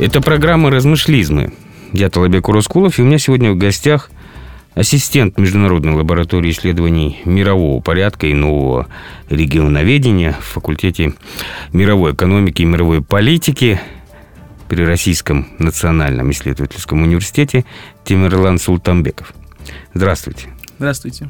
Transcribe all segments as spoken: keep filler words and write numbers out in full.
Это программа «Размышлизмы». Я Толобек Уроскулов, и у меня сегодня в гостях ассистент Международной лаборатории исследований мирового порядка и нового регионоведения в факультете мировой экономики и мировой политики при Российском национальном исследовательском университете Темирлан Султанбеков. Здравствуйте. Здравствуйте.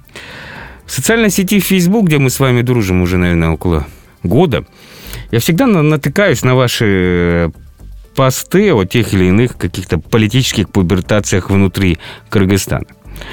В социальной сети Facebook, где мы с вами дружим уже, наверное, около года, я всегда натыкаюсь на ваши посты о тех или иных каких-то политических пубертациях внутри Кыргызстана.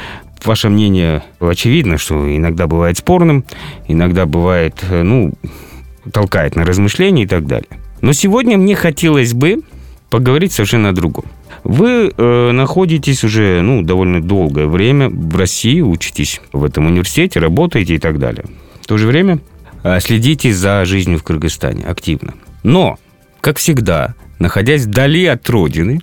Ваше мнение очевидно, что иногда бывает спорным, иногда бывает, ну, толкает на размышления и так далее. Но сегодня мне хотелось бы поговорить совершенно о другом. Вы э, находитесь уже, ну, довольно долгое время в России, учитесь в этом университете, работаете и так далее. В то же время э, следите за жизнью в Кыргызстане активно. Но, как всегда, находясь вдали от родины,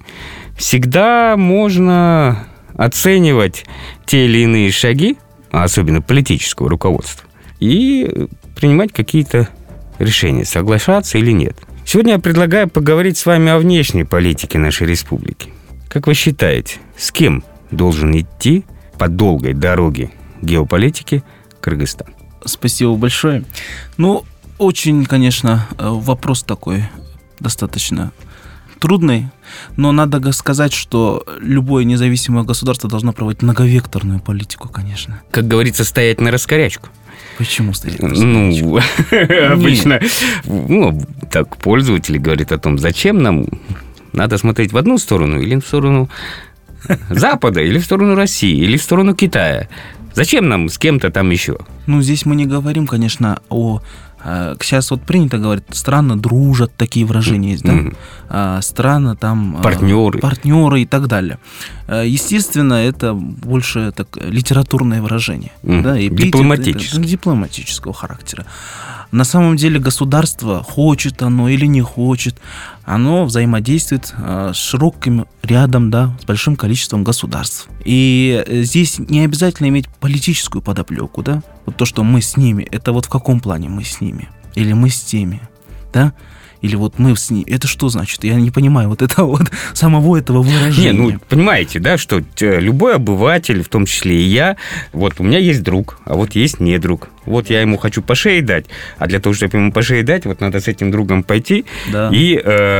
всегда можно оценивать те или иные шаги, особенно политического руководства, и принимать какие-то решения, соглашаться или нет. Сегодня я предлагаю поговорить с вами о внешней политике нашей республики. Как вы считаете, с кем должен идти по долгой дороге геополитики Кыргызстан? Спасибо большое. Ну, очень, конечно, вопрос такой достаточно трудный, но надо сказать, что любое независимое государство должно проводить многовекторную политику, конечно. Как говорится, стоять на раскорячку. Почему стоять на раскорячку? Ну, обычно, ну, так пользователи говорят о том, зачем нам надо смотреть в одну сторону или в сторону Запада, или в сторону России, или в сторону Китая. Зачем нам с кем-то там еще? Ну, здесь мы не говорим, конечно, о... Сейчас вот принято говорить, страны дружат, такие выражения есть, да? Mm-hmm. Страны там... Партнеры. Партнеры и так далее. Естественно, это больше так, литературное выражение. Mm-hmm. Да? Дипломатическое. Это, дипломатического характера. На самом деле государство, хочет оно или не хочет, оно взаимодействует с широким рядом, да, с большим количеством государств. И здесь не обязательно иметь политическую подоплеку, да? Вот то, что мы с ними, это вот в каком плане мы с ними? Или мы с теми, да? Или вот мы с ними. Это что значит? Я не понимаю вот это вот самого этого выражения. Не, ну, понимаете, да, что любой обыватель, в том числе и я, вот у меня есть друг, а вот есть не друг. Вот я ему хочу по шее дать, а для того, чтобы ему по шее дать, вот надо с этим другом пойти да. и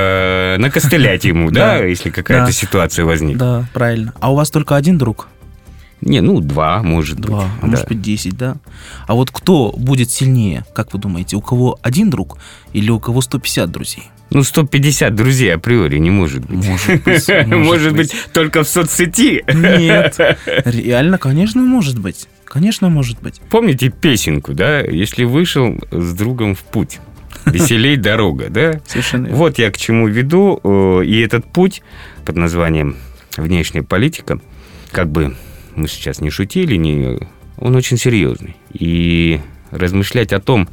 э, накостылять ему, да, если какая-то ситуация возникнет. Да, правильно. А у вас только один друг? Не, ну, два, может два, быть. а да. может быть, десять, да? А вот кто будет сильнее, как вы думаете, у кого один друг или у кого сто пятьдесят друзей? Ну, сто пятьдесят друзей априори не может быть. Может быть. Может, может быть, только в соцсети. Нет, реально, конечно, может быть. Конечно, может быть. Помните песенку, да? Если вышел с другом в путь, веселей дорога, да? Совершенно верно. Вот я к чему веду. И этот путь под названием «Внешняя политика», как бы мы сейчас не шутили, не... он очень серьезный. И размышлять о том,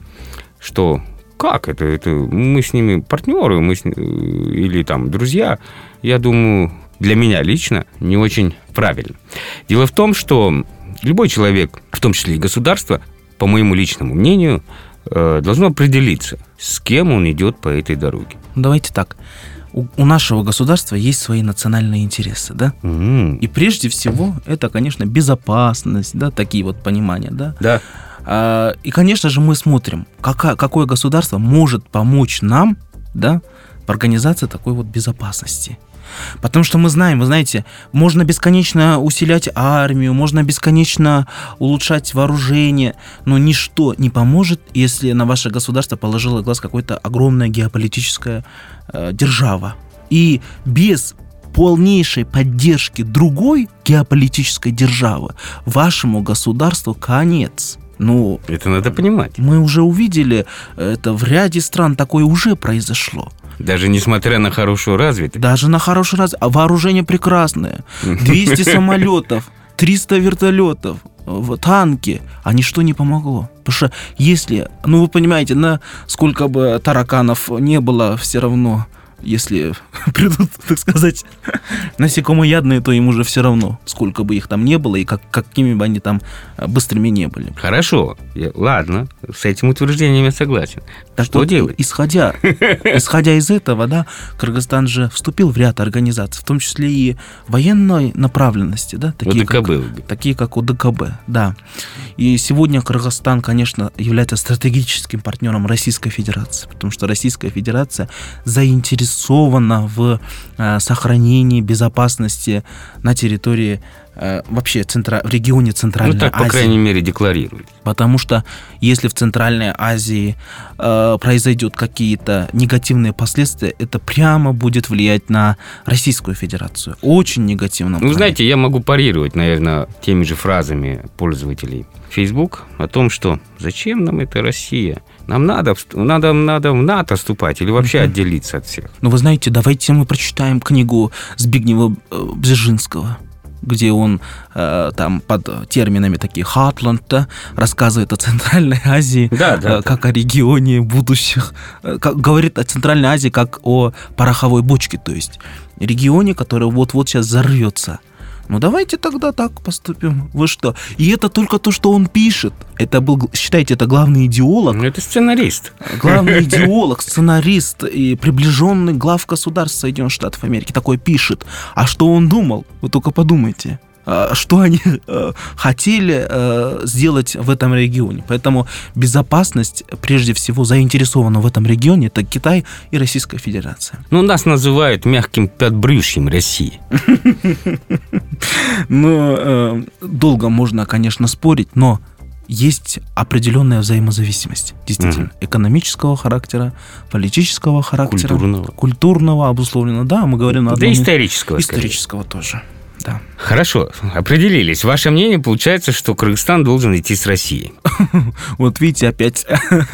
что как это, это мы с ними партнеры, мы с... или там друзья, я думаю, для меня лично не очень правильно. Дело в том, что любой человек, в том числе и государство, по моему личному мнению, должно определиться, с кем он идет по этой дороге. Давайте так. У, у нашего государства есть свои национальные интересы, да? Mm. И прежде всего это, конечно, безопасность, да, такие вот понимания, да? Да. А, и, конечно же, мы смотрим, какая, какое государство может помочь нам, да, в организации такой вот безопасности. Потому что мы знаем, вы знаете, можно бесконечно усилять армию, можно бесконечно улучшать вооружение, но ничто не поможет, если на ваше государство положила глаз какая-то огромная геополитическая э, держава. И без полнейшей поддержки другой геополитической державы вашему государству конец. Ну, это надо понимать. Мы уже увидели, это в ряде стран такое уже произошло. Даже несмотря на хорошую развитость. Даже на хорошую развитость. А вооружение прекрасное. двести самолетов, триста вертолетов, танки. А ничто не помогло. Потому что если, ну вы понимаете, на сколько бы тараканов не было, все равно Если придут, так сказать, насекомоядные, то им уже все равно, сколько бы их там не было и как, какими бы они там быстрыми не были. Хорошо, я, ладно, с этим утверждением я согласен. Так что вот, делать? Исходя, исходя из этого, да, Кыргызстан же вступил в ряд организаций, в том числе и военной направленности, да, такие, как, такие как ОДКБ, да. И сегодня Кыргызстан, конечно, является стратегическим партнером Российской Федерации, потому что Российская Федерация заинтересована в э, сохранении безопасности на территории э, вообще центра, в регионе Центральной Азии. Ну так, по Азии. крайней мере, декларирует. Потому что если в Центральной Азии э, произойдут какие-то негативные последствия, это прямо будет влиять на Российскую Федерацию. Очень негативно. Ну, знаете, я могу парировать, наверное, теми же фразами пользователей Facebook о том, что зачем нам эта Россия? Нам надо, надо, надо в НАТО вступать или вообще uh-huh. отделиться от всех. Ну, вы знаете, давайте мы прочитаем книгу Збигнева Бжезинского, где он э, там под терминами такие «Хатланд» да, рассказывает о Центральной Азии, да, да, э, как да. о регионе будущих, э, как, говорит о Центральной Азии как о пороховой бочке, то есть регионе, который вот-вот сейчас взорвется. Ну, давайте тогда так поступим. Вы что? И это только то, что он пишет. Это был, считайте, это главный идеолог. Ну, это сценарист. Главный идеолог, сценарист и приближенный глав государств Соединенных Штатов Америки такое пишет. А что он думал? Вы только подумайте. Что они э, хотели э, сделать в этом регионе. Поэтому безопасность, прежде всего, заинтересована в этом регионе, это Китай и Российская Федерация. Ну, нас называют мягким подбрюшьем России. Ну, долго можно, конечно, спорить, но есть определенная взаимозависимость, действительно, mm-hmm. экономического характера, политического характера, культурного, культурного обусловлено. Да, мы говорим на одном... Да исторического. Исторического скорее. Тоже. Да. Хорошо, определились. Ваше мнение получается, что Кыргызстан должен идти с Россией. Вот видите, опять...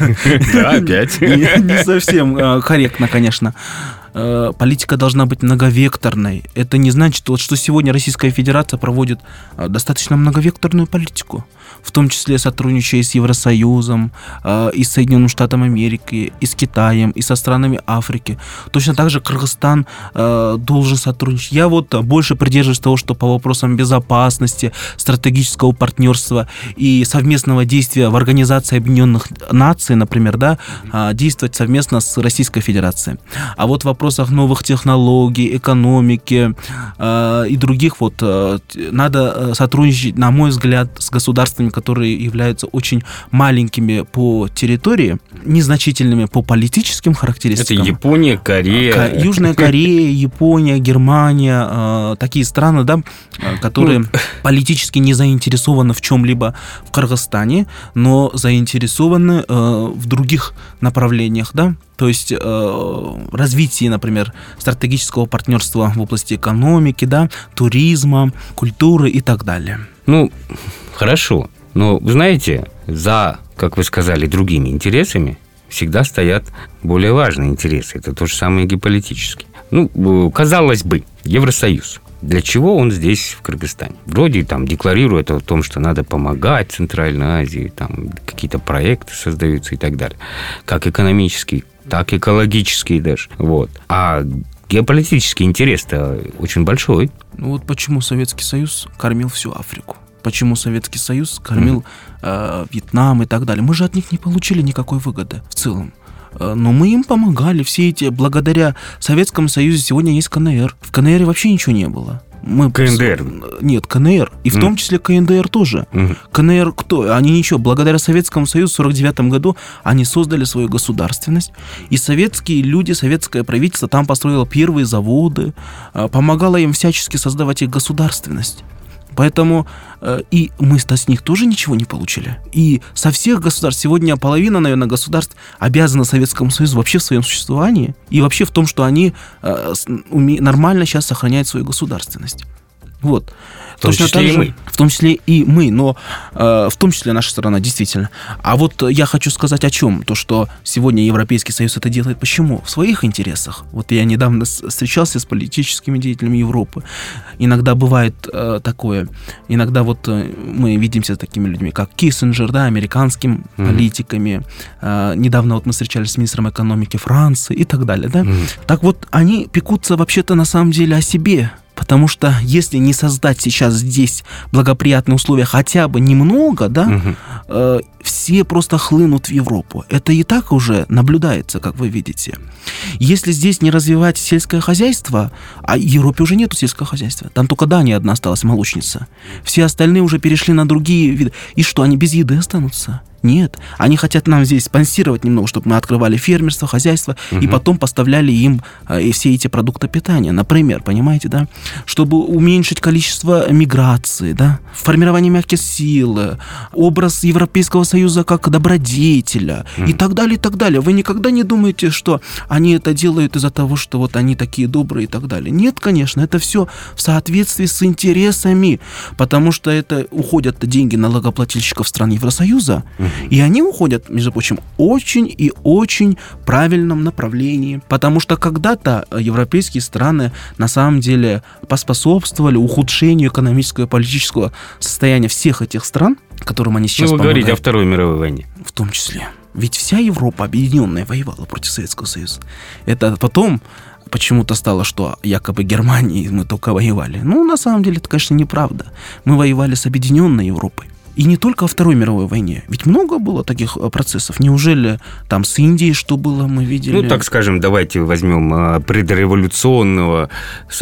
Да, опять. Не совсем корректно, конечно. Политика должна быть многовекторной. Это не значит, вот, что сегодня Российская Федерация проводит достаточно многовекторную политику, в том числе сотрудничая с Евросоюзом, и с Соединенными Штатами Америки, и с Китаем, и со странами Африки. Точно так же Кыргызстан должен сотрудничать. Я вот больше придерживаюсь того, что по вопросам безопасности, стратегического партнерства и совместного действия в Организации Объединенных Наций, например, да, действовать совместно с Российской Федерацией. А вот в вопросах новых технологий, экономики э, и других вот э, надо сотрудничать, на мой взгляд, с государствами, которые являются очень маленькими по территории, незначительными по политическим характеристикам. Это Япония, Корея. Ко- Южная Корея, Япония, Германия, э, такие страны, да, которые ну, политически не заинтересованы в чем-либо в Кыргызстане, но заинтересованы э, в других направлениях, да. То есть э, развитие, например, стратегического партнерства в области экономики, да, туризма, культуры и так далее. Ну, хорошо. Но, вы знаете, за, как вы сказали, другими интересами всегда стоят более важные интересы. Это то же самое геополитические. Ну, казалось бы, Евросоюз. Для чего он здесь, в Кыргызстане? Вроде там декларирует о том, что надо помогать Центральной Азии, там какие-то проекты создаются и так далее. Как экономические, так и экологические даже. Вот. А геополитический интерес-то очень большой. Ну вот почему Советский Союз кормил всю Африку. Почему Советский Союз кормил mm. э, Вьетнам и так далее. Мы же от них не получили никакой выгоды в целом. Но мы им помогали. Все эти, благодаря Советскому Союзу сегодня есть КНР. В КНР вообще ничего не было. Мы КНДР? Нет, КНР. И в mm. том числе КНДР тоже. Mm. КНР кто? Они ничего. Благодаря Советскому Союзу в сорок девятом году они создали свою государственность. И советские люди, советское правительство там построило первые заводы, помогало им всячески создавать их государственность. Поэтому э, и мы-то с них тоже ничего не получили. И со всех государств, сегодня половина, наверное, государств обязана Советскому Союзу вообще в своем существовании и вообще в том, что они э, уме- нормально сейчас сохраняют свою государственность. Вот. В том Точно числе так и же, мы. В том числе и мы, но э, в том числе наша страна, действительно. А вот я хочу сказать о чем? То, что сегодня Европейский Союз это делает. Почему? В своих интересах. Вот я недавно встречался с политическими деятелями Европы. Иногда бывает э, такое. Иногда вот э, мы видимся с такими людьми, как Киссинджер, да, американскими mm-hmm. политиками. Э, недавно вот мы встречались с министром экономики Франции и так далее, да. Mm-hmm. Так вот, они пекутся вообще-то на самом деле о себе. Потому что если не создать сейчас здесь благоприятные условия хотя бы немного, да, угу. э, все просто хлынут в Европу. Это и так уже наблюдается, как вы видите. Если здесь не развивать сельское хозяйство, а в Европе уже нету сельского хозяйства, там только Дания одна осталась, молочница. Все остальные уже перешли на другие виды. И что, они без еды останутся? Нет, они хотят нам здесь спонсировать немного, чтобы мы открывали фермерство, хозяйство, угу. и потом поставляли им э, все эти продукты питания, например, понимаете, да, чтобы уменьшить количество миграции, да, формирование мягких сил, образ Европейского Союза как добродетеля угу. и так далее, и так далее. Вы никогда не думаете, что они это делают из-за того, что вот они такие добрые и так далее? Нет, конечно, это все в соответствии с интересами, потому что это уходят деньги налогоплательщиков стран Евросоюза, и они уходят, между прочим, очень и очень правильном направлении. Потому что когда-то европейские страны на самом деле поспособствовали ухудшению экономического и политического состояния всех этих стран, которым они сейчас помогают. Ну, вы помогают. говорите о Второй мировой войне. В том числе. Ведь вся Европа объединенная воевала против Советского Союза. Это потом почему-то стало, что якобы Германии мы только воевали. Ну, на самом деле, это, конечно, неправда. Мы воевали с объединенной Европой. И не только во Второй мировой войне. Ведь много было таких процессов. Неужели там с Индией что было, мы видели? Ну, так скажем, давайте возьмем предреволюционного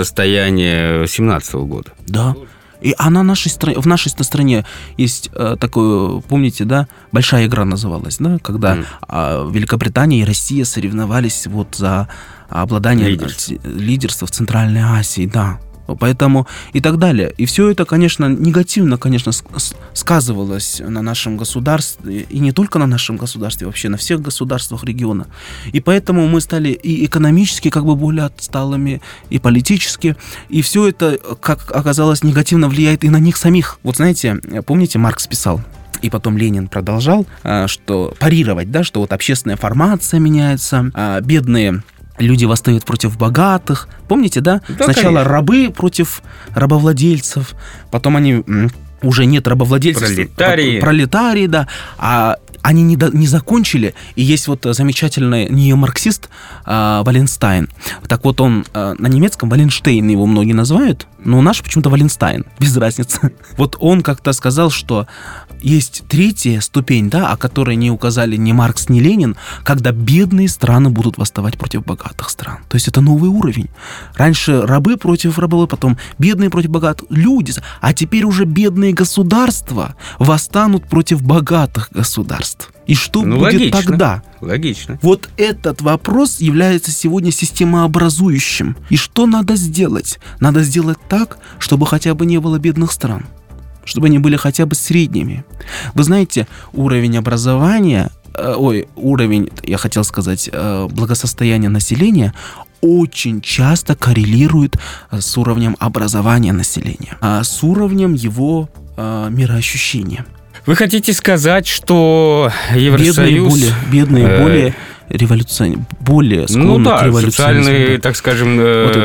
состояния семнадцатого года. Да. И а на нашей стране, в нашей стране есть э, такое, помните, да, большая игра называлась, да, когда mm. э, Великобритания и Россия соревновались вот за обладание лидерство, лидерство в Центральной Азии, да. Поэтому и так далее. И все это, конечно, негативно, конечно, сказывалось на нашем государстве, и не только на нашем государстве, вообще на всех государствах региона. И поэтому мы стали и экономически как бы более отсталыми, и политически, и все это, как оказалось, негативно влияет и на них самих. Вот знаете, помните, Маркс писал, и потом Ленин продолжал, что парировать, да, что вот общественная формация меняется, бедные люди восстают против богатых. Помните, да? да Сначала конечно. Рабы против рабовладельцев, потом они уже нет рабовладельцев. Пролетарии. Пролетарии, да. А они не, до, не закончили. И есть вот замечательный неомарксист э, Валенстайн. Так вот он э, на немецком Валенштейн его многие называют, но наш почему-то Валенстайн, без разницы. Вот он как-то сказал, что есть третья ступень, да, о которой не указали ни Маркс, ни Ленин, когда бедные страны будут восставать против богатых стран. То есть это новый уровень. Раньше рабы против рабов, потом бедные против богатых, люди, а теперь уже бедные государства восстанут против богатых государств. И что ну, будет логично, тогда? Логично. Вот этот вопрос является сегодня системообразующим. И что надо сделать? Надо сделать так, чтобы хотя бы не было бедных стран. Чтобы они были хотя бы средними. Вы знаете, уровень образования, э, ой, уровень, я хотел сказать, э, благосостояния населения очень часто коррелирует с уровнем образования населения, а с уровнем его э, мироощущения. Вы хотите сказать, что Евросоюз... Бедные более, бедные э... более революционеры, более склонны ну, да, к революционеру. Социальные, так скажем,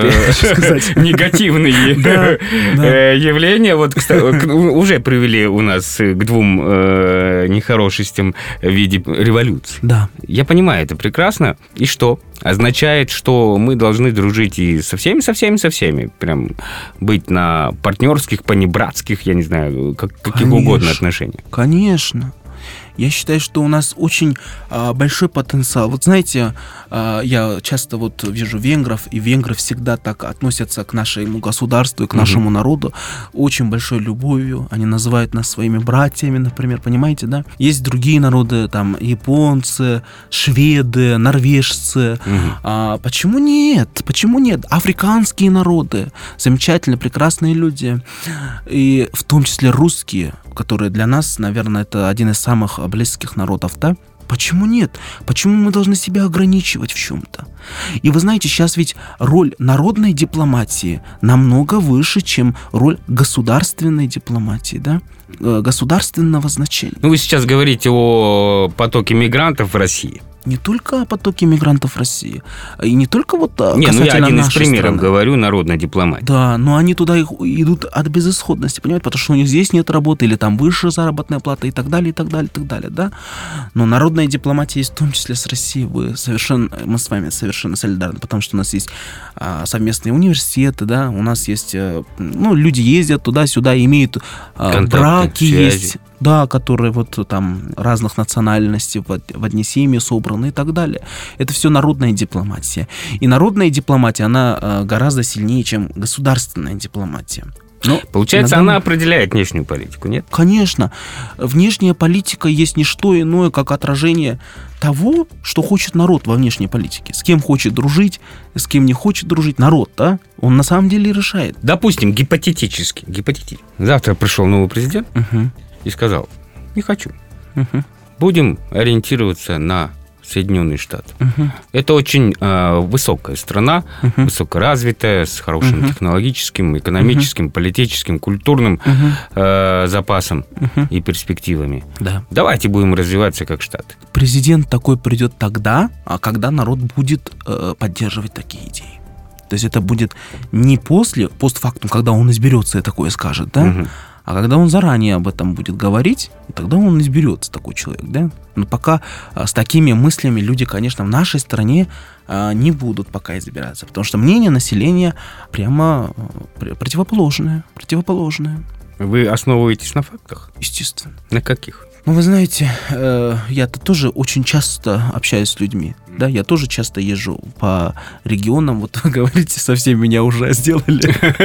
негативные явления вот уже привели у нас к двум нехорошестям в виде революции. Да. Я понимаю, это прекрасно. И что? Означает, что мы должны дружить и со всеми, со всеми, со всеми. Прям быть на партнерских, понебратских, я не знаю, как, каких угодно отношениях. Конечно. Я считаю, что у нас очень а, большой потенциал. Вот знаете, а, я часто вот вижу венгров, и венгры всегда так относятся к нашему государству и к нашему mm-hmm. народу очень большой любовью. Они называют нас своими братьями, например, понимаете, да? Есть другие народы, там, японцы, шведы, норвежцы. Mm-hmm. А, почему нет? Почему нет? Африканские народы, замечательные, прекрасные люди, и в том числе русские, которые для нас, наверное, это один из самых близких народов, да? Почему нет? Почему мы должны себя ограничивать в чем-то? И вы знаете, сейчас ведь роль народной дипломатии намного выше, чем роль государственной дипломатии, да? Государственного значения. Ну, вы сейчас говорите о потоке мигрантов в России. Не только о потоке мигрантов в России, и не только вот не, касательно ну я один из примеров страны. говорю народной дипломатии. Да, но они туда их идут от безысходности, понимаете, потому что у них здесь нет работы, или там выше заработная плата, и так далее, и так далее, и так далее, да. Но народная дипломатия есть в том числе с Россией. Вы совершенно, мы с вами совершенно солидарны, потому что у нас есть а, совместные университеты, да, у нас есть, а, ну, люди ездят туда-сюда, имеют а, браки, связи. Есть. Да, которые вот там разных национальностей в, в одни семьи собраны и так далее. Это все народная дипломатия. И народная дипломатия, она э, гораздо сильнее, чем государственная дипломатия. Но Получается, иногда... она определяет внешнюю политику, нет? Конечно. Внешняя политика есть не что иное, как отражение того, что хочет народ во внешней политике. С кем хочет дружить, с кем не хочет дружить. Народ, да? Он на самом деле решает. Допустим, гипотетически. гипотетически. Завтра пришел новый президент, Угу. и сказал: не хочу. Угу. Будем ориентироваться на Соединенные Штаты. Угу. Это очень э, высокая страна, угу. высокоразвитая, с хорошим угу. технологическим, экономическим, угу. политическим, культурным угу. э, запасом угу. и перспективами. Да. Давайте будем развиваться как Штаты. Президент такой придет тогда, а когда народ будет э, поддерживать такие идеи. То есть это будет не после, постфактум, когда он изберется и такое скажет, да? Угу. А когда он заранее об этом будет говорить, тогда он изберется, такой человек, да? Но пока а, с такими мыслями люди, конечно, в нашей стране а, не будут пока избираться, потому что мнение населения прямо а, противоположное, противоположное. Вы основываетесь на фактах? Естественно. На каких? Ну, вы знаете, э, я-то тоже очень часто общаюсь с людьми, да, я тоже часто езжу по регионам, вот вы говорите, совсем меня уже сделали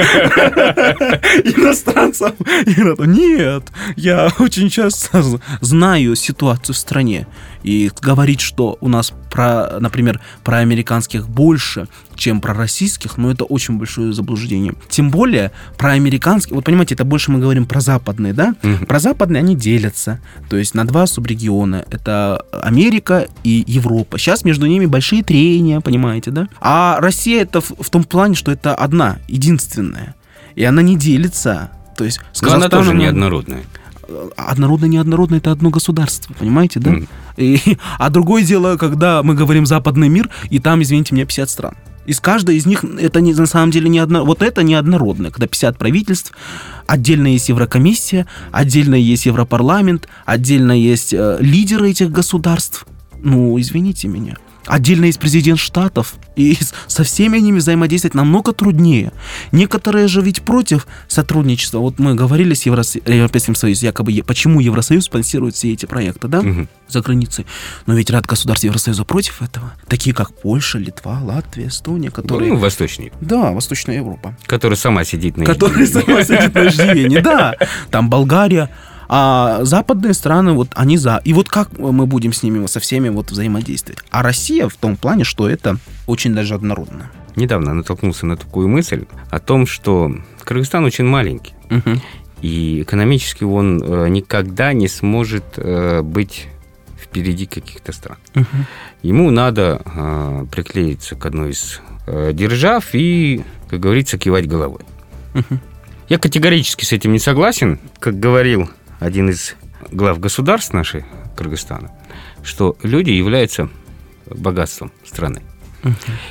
иностранцем. Нет, я очень часто знаю ситуацию в стране, и говорить, что у нас, про, например, про американских больше, чем про российских, ну, это очень большое заблуждение. Тем более про американские, вот понимаете, это больше мы говорим про западные, да? Mm-hmm. Про западные они делятся, то есть на два субрегиона. Это Америка и Европа. Сейчас между ними большие трения, понимаете, да? А Россия это в, в том плане, что это одна, единственная. И она не делится. То есть с Но она тоже неоднородная. Однородно, неоднородно — это одно государство, понимаете, да? Mm. И, а другое дело, когда мы говорим западный мир, и там, извините меня, пятьдесят стран. Из каждой из них это не, на самом деле не одно, вот это неоднородное, когда пятьдесят правительств, отдельно есть Еврокомиссия, отдельно есть Европарламент, отдельно есть э, лидеры этих государств. Ну, извините меня. Отдельно есть президент штатов, и со всеми ними взаимодействовать намного труднее. Некоторые же ведь против сотрудничества. Вот мы говорили с Евросо... Европейским Союзом, якобы, почему Евросоюз спонсирует все эти проекты, да, угу. за границей. Но ведь ряд государств Евросоюза против этого. Такие как Польша, Литва, Латвия, Эстония, которые... Ну, восточнее. Да, Восточная Европа. Которая сама сидит на Которая сама сидит на иждивении, да. Там Болгария. А западные страны, вот они за. И вот как мы будем с ними, со всеми вот взаимодействовать? А Россия в том плане, что это очень даже однородно. Недавно натолкнулся на такую мысль о том, что Кыргызстан очень маленький. Угу. И экономически он э, никогда не сможет э, быть впереди каких-то стран. Угу. Ему надо э, приклеиться к одной из э, держав и, как говорится, кивать головой. Угу. Я категорически с этим не согласен. Как говорил один из глав государств нашей Кыргызстана, что люди являются богатством страны. Uh-huh.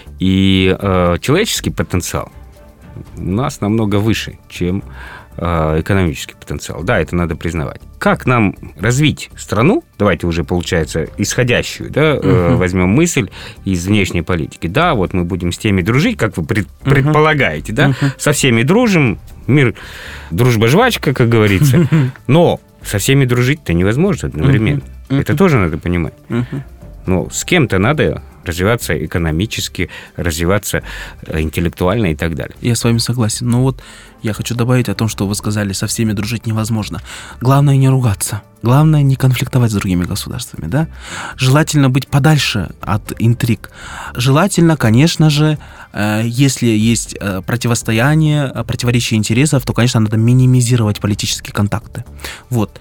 И э, человеческий потенциал у нас намного выше, чем э, экономический потенциал. Да, это надо признавать. Как нам развить страну, давайте уже, получается, исходящую, да, uh-huh. э, возьмем мысль из внешней политики. Да, вот мы будем с теми дружить, как вы пред, uh-huh. предполагаете, да, uh-huh. со всеми дружим, мир, дружба, жвачка, как говорится. Но со всеми дружить-то невозможно одновременно. Uh-huh. Это тоже надо понимать. Uh-huh. Но с кем-то надо развиваться экономически, развиваться интеллектуально и так далее. Я с вами согласен. Но вот я хочу добавить о том, что вы сказали, со всеми дружить невозможно. Главное не ругаться. Главное не конфликтовать с другими государствами, да? Желательно быть подальше от интриг. Желательно, конечно же, Если есть противостояние, противоречие интересов, то, конечно, надо минимизировать политические контакты. Вот.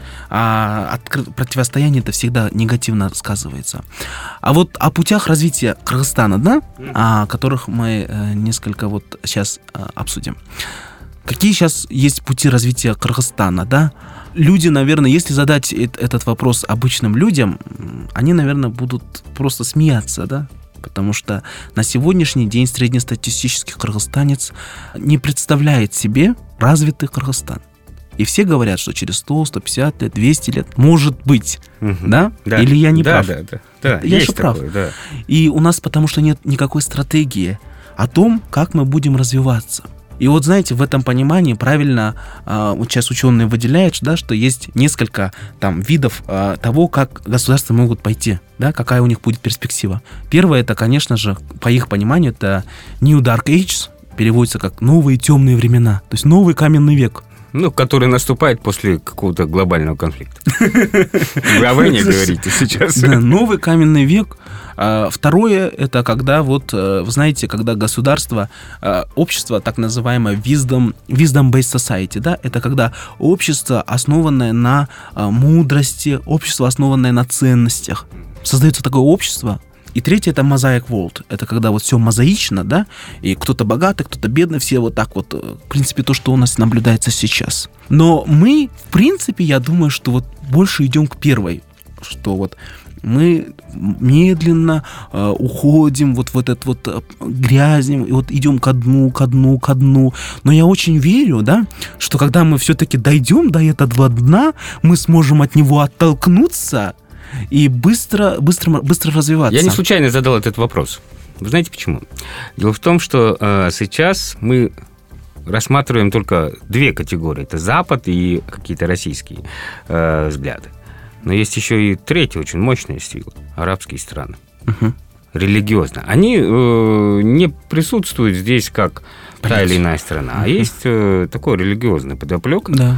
А откры- противостояние это всегда негативно сказывается. А вот о путях развития Кыргызстана, да, о которых мы несколько вот сейчас обсудим. Какие сейчас есть пути развития Кыргызстана, да? Люди, наверное, если задать этот вопрос обычным людям, они, наверное, будут просто смеяться, да? Потому что на сегодняшний день среднестатистический кыргызстанец не представляет себе развитый Кыргызстан. И все говорят, что через сто, сто пятьдесят лет, двести лет, может быть, угу. да? да? Или я не да, прав? Да, да, да. Я есть же прав. такое, да. И у нас потому что нет никакой стратегии о том, как мы будем развиваться. И вот, знаете, в этом понимании правильно а, вот сейчас ученые выделяют, да, что есть несколько там видов а, того, как государства могут пойти, да, какая у них будет перспектива. Первое, это, конечно же, по их пониманию, это New Dark Ages, переводится как новые темные времена, то есть новый каменный век. Ну, который наступает после какого-то глобального конфликта. Вы о войне говорите сейчас. Да, новый каменный век. Второе, это когда, вот, вы знаете, когда государство, общество, так называемое wisdom, wisdom-based society, да, это когда общество, основанное на мудрости, общество, основанное на ценностях. Создается такое общество. И третье — это mosaic world. Это когда вот все мозаично, да, и кто-то богатый, кто-то бедный, все вот так вот, в принципе, то, что у нас наблюдается сейчас. Но мы, в принципе, я думаю, что вот больше идем к первой, что вот мы медленно э, уходим вот в этот вот э, грязнем, и вот идем ко дну, ко дну, ко дну. Но я очень верю, да, что когда мы все-таки дойдем до этого дна, мы сможем от него оттолкнуться и быстро, быстро, быстро развиваться. Я не случайно задал этот вопрос. Вы знаете почему? Дело в том, что э, сейчас мы рассматриваем только две категории. Это Запад и какие-то российские э, взгляды. Но есть еще и третья очень мощная сила. Арабские страны. Угу. Религиозно. Они э, не присутствуют здесь как та или иная страна. Угу. А есть э, такой религиозный подоплек. Да.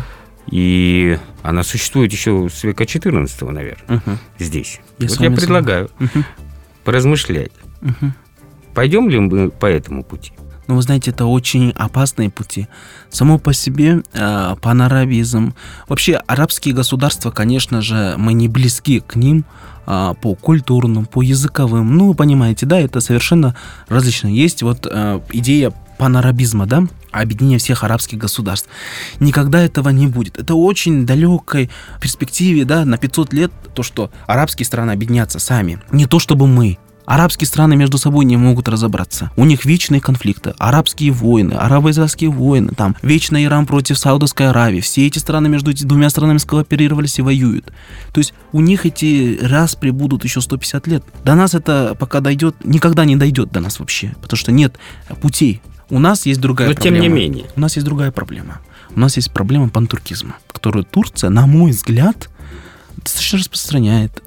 И она существует еще с века четырнадцатого, наверное, угу. здесь. Я вот я предлагаю угу. поразмышлять. Угу. Пойдем ли мы по этому пути? Ну, вы знаете, это очень опасные пути. Само по себе э, панарабизм. Вообще, арабские государства, конечно же, мы не близки к ним э, по культурным, по языковым. Ну, вы понимаете, да, это совершенно различно. Есть вот э, идея панарабизма, да, объединение всех арабских государств. Никогда этого не будет. Это очень далекой перспективе, да, на пятьсот лет, то, что арабские страны объединятся сами. Не то, чтобы мы. Арабские страны между собой не могут разобраться. У них вечные конфликты. Арабские войны, арабо-израильские войны, там, вечно Иран против Саудовской Аравии. Все эти страны между этими двумя странами скооперировались и воюют. То есть у них эти распри будут еще сто пятьдесят лет. До нас это пока дойдет, никогда не дойдет до нас вообще, потому что нет путей. У нас есть другая Но проблема. тем не менее. У нас есть другая проблема. У нас есть проблема пантуркизма, которую Турция, на мой взгляд, достаточно распространяет.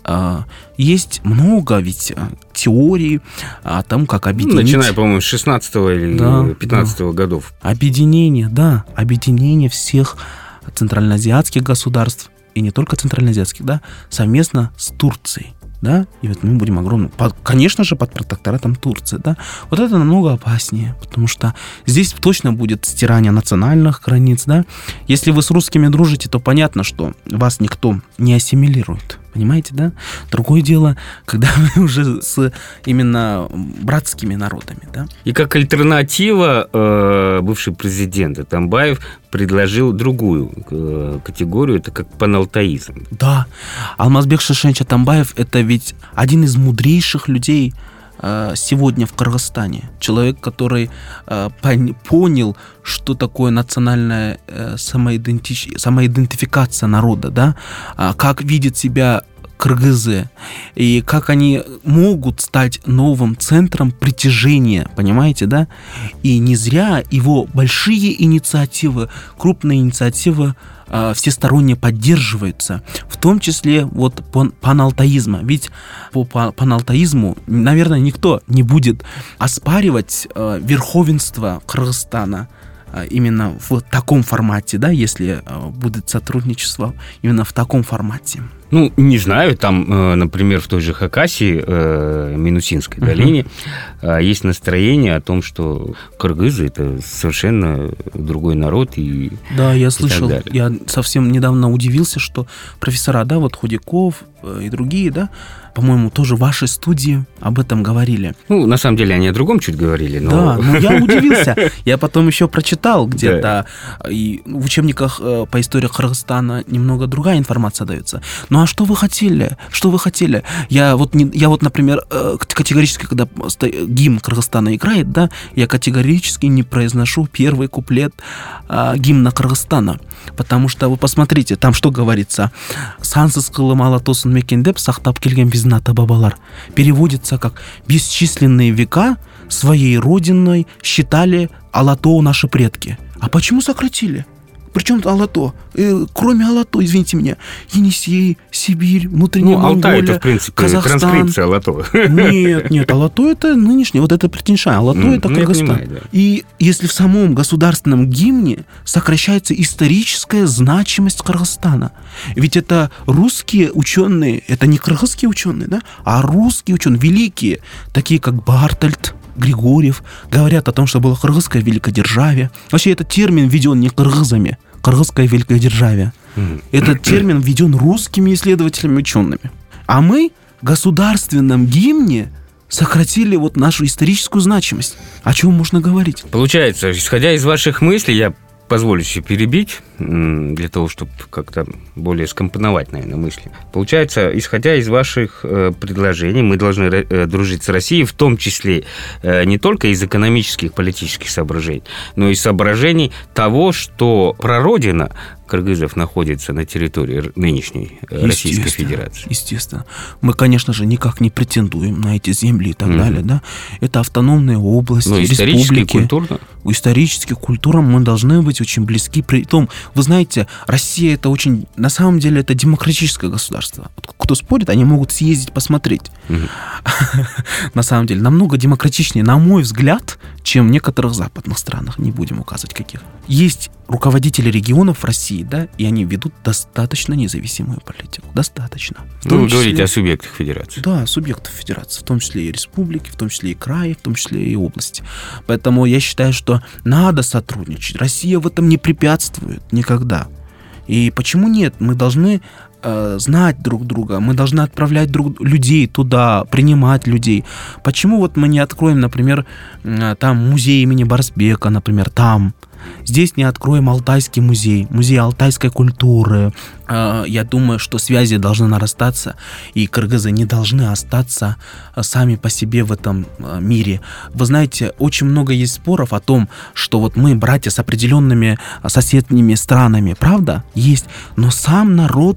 Есть много ведь теорий о том, как объединить... Ну, начиная, по-моему, с шестнадцатого или да, пятнадцатого да. годов. Объединение, да, объединение всех центральноазиатских государств, и не только центральноазиатских, да, совместно с Турцией. Да, и вот мы будем огромным, под, конечно же, под протекторатом Турции, да, вот это намного опаснее, потому что здесь точно будет стирание национальных границ, да, если вы с русскими дружите, то понятно, что вас никто не ассимилирует, понимаете, да, другое дело, когда вы уже с именно братскими народами, да. И как альтернатива э, бывший президент Атамбаев предложил другую э, категорию, это как паналтаизм. Да, Алмазбек Шишенч Атамбаев — это ведь один из мудрейших людей э, сегодня в Кыргызстане. Человек, который э, пон- понял, что такое национальная э, самоидентифи- самоидентификация народа, да, э, как видят себя кыргызы, и как они могут стать новым центром притяжения, понимаете, да? И не зря его большие инициативы, крупные инициативы э, всесторонне поддерживаются, в том числе вот пан- паналтаизма. Ведь по паналтаизму, наверное, никто не будет оспаривать э, верховенство Кыргызстана э, именно в таком формате, да, если э, будет сотрудничество именно в таком формате. Ну, не знаю, там, например, в той же Хакасии, Минусинской долине, uh-huh. есть настроение о том, что кыргызы – это совершенно другой народ. И, да, я слышал, я совсем недавно удивился, что профессора, да, вот Худяков и другие, да, по-моему, тоже в вашей студии об этом говорили. Ну, на самом деле, они о другом чуть говорили, но... Да, но я удивился. Я потом еще прочитал где-то, да. И в учебниках по истории Кыргызстана немного другая информация дается. Ну, а что вы хотели? Что вы хотели? Я вот, не, я вот например, категорически, когда гимн Кыргызстана играет, да, я категорически не произношу первый куплет а, гимна Кыргызстана. Потому что, вы посмотрите, там что говорится? «Сансыз кылым алатосын мекендеп сактап келген биздин ата-бабалар». Переводится как «бесчисленные века своей родиной считали Алатоу наши предки». А почему сократили? Причем Алато? Э, кроме Алато, извините меня, Енисей, Сибирь, внутренняя ну, Монголия, Алтай это, в принципе, Казахстан. Транскрипция Алато. Нет, нет, Алато это нынешний, вот это Претеншай, Алато mm, это ну, Кыргызстан. Понимаю, да. И если в самом государственном гимне сокращается историческая значимость Кыргызстана, ведь это русские ученые, это не кыргызские ученые, да, а русские ученые, великие, такие как Бартольд, Григорьев, говорят о том, что было кыргызское великодержавие. Вообще этот термин введен не кыргызами, кыргызское великодержавие. Mm-hmm. Этот термин введен русскими исследователями, учеными. А мы в государственном гимне сократили вот нашу историческую значимость. О чем можно говорить? Получается, исходя из ваших мыслей, я позволю себе перебить, для того, чтобы как-то более скомпоновать, наверное, мысли. Получается, исходя из ваших предложений, мы должны дружить с Россией, в том числе не только из экономических, политических соображений, но и соображений того, что прародина кыргызов находится на территории нынешней Российской Федерации. Естественно. Мы, конечно же, никак не претендуем на эти земли и так mm-hmm. далее. Да? Это автономные области, но исторически и культурно. Исторически, культурно мы должны быть очень близки. Притом, вы знаете, Россия это очень... На самом деле, это демократическое государство. Кто спорит, они могут съездить посмотреть. Mm-hmm. На самом деле, намного демократичнее, на мой взгляд, чем в некоторых западных странах. Не будем указывать, каких. Есть руководители регионов в России, да, и они ведут достаточно независимую политику. Достаточно. Ну, вы числе, говорите о субъектах федерации. Да, субъектов федерации, в том числе и республики, в том числе и краи, в том числе и области. Поэтому я считаю, что надо сотрудничать. Россия в этом не препятствует никогда. И почему нет? Мы должны э, знать друг друга, мы должны отправлять друг, людей туда, принимать людей. Почему вот мы не откроем, например, э, там музей имени Барсбека, например, там. Здесь не откроем Алтайский музей, музей алтайской культуры. Я думаю, что связи должны нарастаться, и кыргызы не должны остаться сами по себе в этом мире. Вы знаете, очень много есть споров о том, что вот мы братья с определенными соседними странами, правда? Есть. Но сам народ,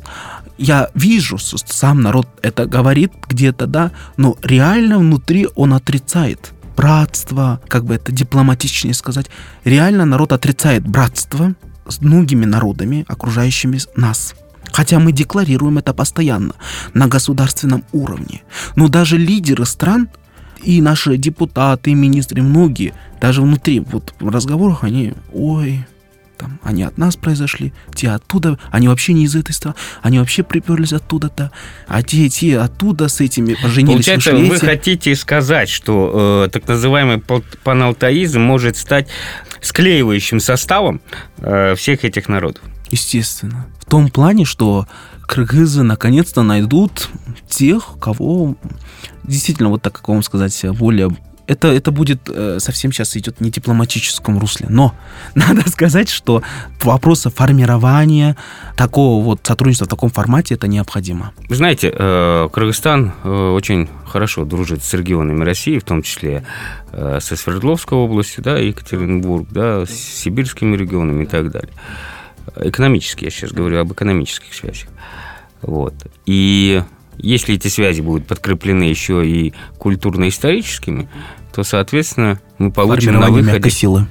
я вижу, что сам народ это говорит где-то, да, но реально внутри он отрицает братство, как бы это дипломатичнее сказать. Реально народ отрицает братство с многими народами, окружающими нас. Хотя мы декларируем это постоянно на государственном уровне. Но даже лидеры стран и наши депутаты, и министры, многие, даже внутри вот в разговорах они, ой, там, они от нас произошли, те оттуда, они вообще не из этой страны, они вообще приперлись оттуда-то, а те, те оттуда с этими поженились. Получается, ушли, вы эти... хотите сказать, что э, так называемый паналтаизм может стать склеивающим составом э, всех этих народов? Естественно. В том плане, что кыргызы наконец-то найдут тех, кого действительно, вот так, как вам сказать, более... Это, это будет э, совсем сейчас идет не в дипломатическом русле. Но надо сказать, что вопросы формирования такого вот сотрудничества в таком формате это необходимо. Вы знаете, э, Кыргызстан э, очень хорошо дружит с регионами России, в том числе э, со Свердловской областью, да, Екатеринбург, да, с сибирскими регионами и так далее. Экономически, я сейчас говорю об экономических связях. Вот. И если эти связи будут подкреплены еще и культурно-историческими, то, соответственно, мы получим на выходе... силы.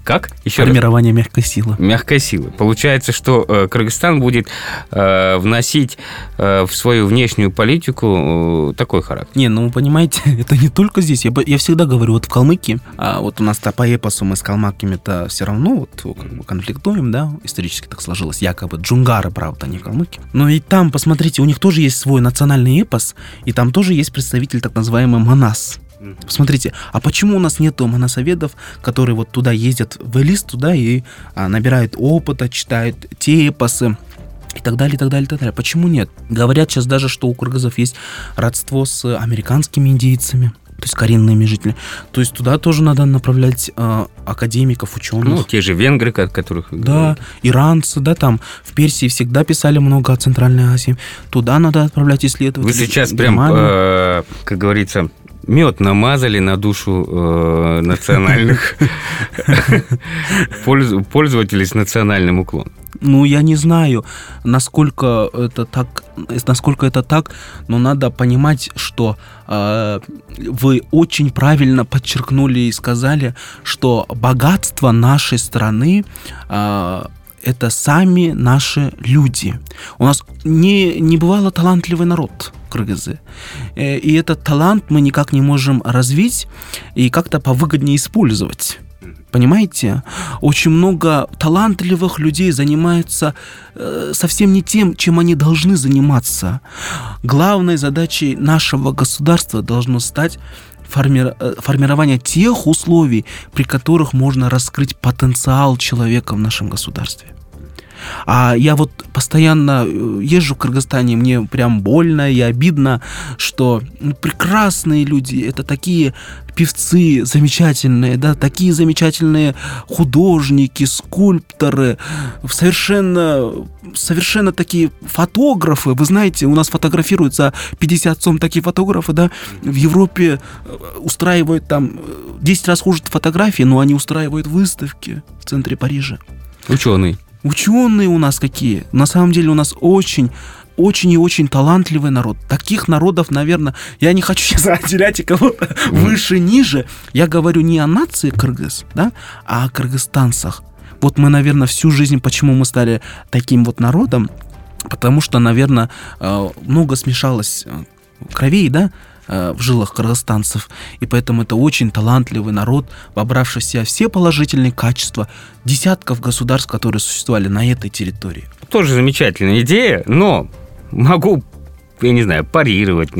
Как? Еще Формирование раз. мягкой силы. Мягкой силы. Получается, что э, Кыргызстан будет э, вносить э, в свою внешнюю политику э, такой характер. Не, ну, понимаете, это не только здесь. Я, я всегда говорю, вот в Калмыкии, а вот у нас-то по эпосу мы с калмыками-то все равно вот, как бы конфликтуем, да, исторически так сложилось, якобы джунгары, правда, не калмыки. Но и там, посмотрите, у них тоже есть свой национальный эпос, и там тоже есть представитель так называемый Манас. Посмотрите, а почему у нас нету монасоведов, которые вот туда ездят в Элист, туда и а, набирают опыта, читают те эпосы и так далее, и так далее, и так далее. Почему нет? Говорят сейчас даже, что у кыргызов есть родство с американскими индейцами, то есть коренными жителями. То есть туда тоже надо направлять э, академиков, ученых. Ну, те же венгры, о которых вы Да, говорите. иранцы, да, там в Персии всегда писали много о Центральной Азии. Туда надо отправлять исследователей. Вы сейчас прям, э, как говорится, мед намазали на душу э, национальных пользователей с национальным уклоном. Ну, я не знаю, насколько это так, насколько это так, но надо понимать, что э, вы очень правильно подчеркнули и сказали, что богатство нашей страны э, это сами наши люди. У нас не, не бывало талантливый народ, кыргызы. И этот талант мы никак не можем развить и как-то повыгоднее использовать. Понимаете? Очень много талантливых людей занимаются э, совсем не тем, чем они должны заниматься. Главной задачей нашего государства должно стать форми- формирование тех условий, при которых можно раскрыть потенциал человека в нашем государстве. А я вот постоянно езжу в Кыргызстане, мне прям больно и обидно, что прекрасные люди, это такие певцы замечательные, да, такие замечательные художники, скульпторы, совершенно, совершенно такие фотографы. Вы знаете, у нас фотографируются пятьдесят сом такие фотографы, да, в Европе устраивают там десять раз хуже фотографии, но они устраивают выставки в центре Парижа. Ученые. Ученые у нас какие. На самом деле у нас очень, очень и очень талантливый народ. Таких народов, наверное, я не хочу сейчас отделять и кого-то mm. выше, ниже. Я говорю не о нации кыргыз, да, а о кыргызстанцах. Вот мы, наверное, всю жизнь, почему мы стали таким вот народом, потому что, наверное, много смешалось кровей, да, в жилах кыргызстанцев, и поэтому это очень талантливый народ, вобравший в себя все положительные качества десятков государств, которые существовали на этой территории. Тоже замечательная идея, но могу, я не знаю, парировать,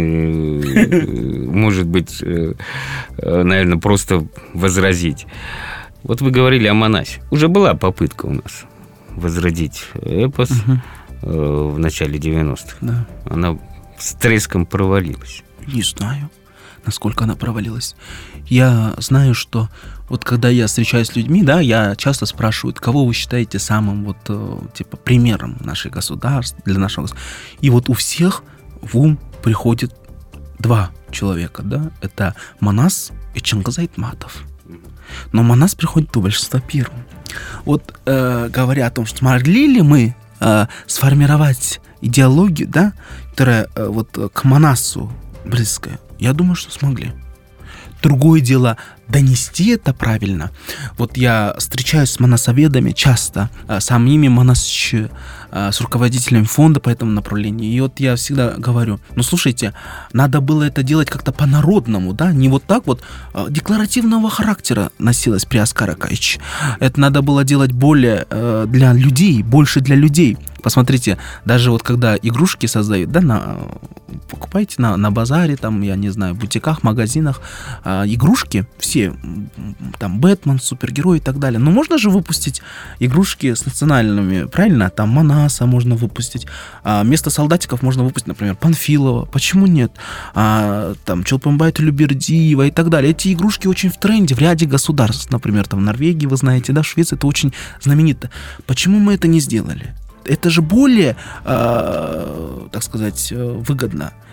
может быть, наверное, просто возразить. Вот вы говорили о Манасе. Уже была попытка у нас возродить эпос угу. в начале девяностых. Да. Она с треском провалилась. Не знаю, насколько она провалилась. Я знаю, что вот когда я встречаюсь с людьми, да, я часто спрашиваю, кого вы считаете самым вот, типа, примером нашей государства, для нашего государства. И вот у всех в ум приходит два человека, да, это Манас и Чингиз Айтматов. Но Манас приходит у большинства первым. Вот э, говоря о том, что смогли ли мы э, сформировать идеологию, да, которая э, вот к Манасу близкая, я думаю, что смогли. Другое дело донести это правильно. Вот я встречаюсь с монасоведами часто, с самими монасчи, с руководителями фонда по этому направлению. И вот я всегда говорю, ну слушайте, надо было это делать как-то по-народному, да, не вот так вот декларативного характера носилось при Оскар Акаевиче. Это надо было делать более э, для людей, больше для людей. Посмотрите, даже вот когда игрушки создают, да, на, покупаете на, на базаре, там, я не знаю, в бутиках, магазинах, э, игрушки, все, там, Бэтмен, супергерой и так далее. Но можно же выпустить игрушки с национальными, правильно? Там Манаса можно выпустить, а вместо солдатиков можно выпустить, например, Панфилова. Почему нет? А, там, Чолпанбай Төлеубердиева и так далее. Эти игрушки очень в тренде в ряде государств. Например, там, в Норвегии, вы знаете, да, в Швеции это очень знаменито. Почему мы это не сделали? Это же более, э, так сказать, выгодно.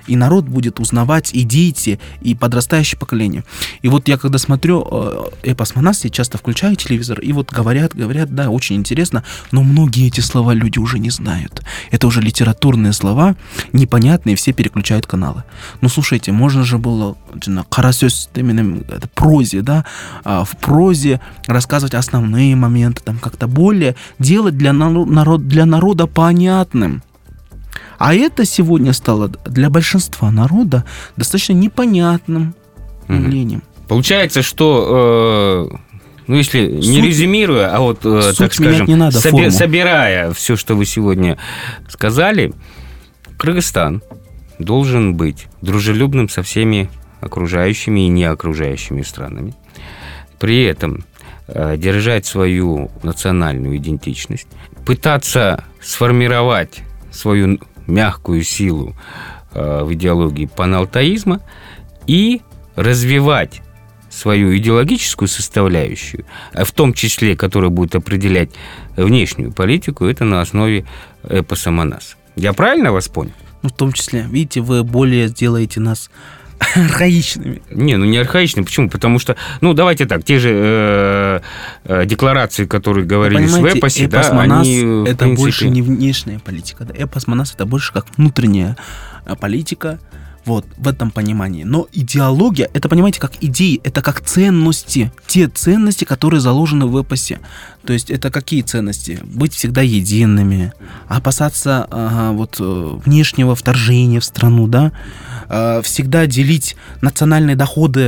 и народ будет узнавать, и дети, и подрастающее поколение. И вот я когда смотрю эпос «Манас», я часто включаю телевизор, и вот говорят, говорят, да, очень интересно, но многие эти слова люди уже не знают. Это уже литературные слова, непонятные, все переключают каналы. Ну, слушайте, можно же было «Карасёс» именно в прозе, да, в прозе рассказывать основные моменты, там как-то более делать для, народ, для народа понятным. А это сегодня стало для большинства народа достаточно непонятным явлением. Получается, что, э, ну, если не суть, резюмируя, а вот, э, так скажем, не надо, соби- собирая все, что вы сегодня сказали, Кыргызстан должен быть дружелюбным со всеми окружающими и неокружающими странами. При этом э, держать свою национальную идентичность, пытаться сформировать свою мягкую силу э, в идеологии паналтаизма и развивать свою идеологическую составляющую, в том числе, которая будет определять внешнюю политику, это на основе эпоса «Манас». Я правильно вас понял? Ну, в том числе. Видите, вы более сделаете нас архаичными. Не, ну не архаичными. Почему? Потому что, ну, давайте так, те же э, э, декларации, которые говорились в эпосе, эпос да, Манас они, это принципе... больше не внешняя политика. Да? Эпос Манас это больше как внутренняя политика, вот, в этом понимании. Но идеология, это, понимаете, как идеи, это как ценности, те ценности, которые заложены в эпосе. То есть это какие ценности? Быть всегда едиными, опасаться ага, вот, внешнего вторжения в страну, да, всегда делить национальные доходы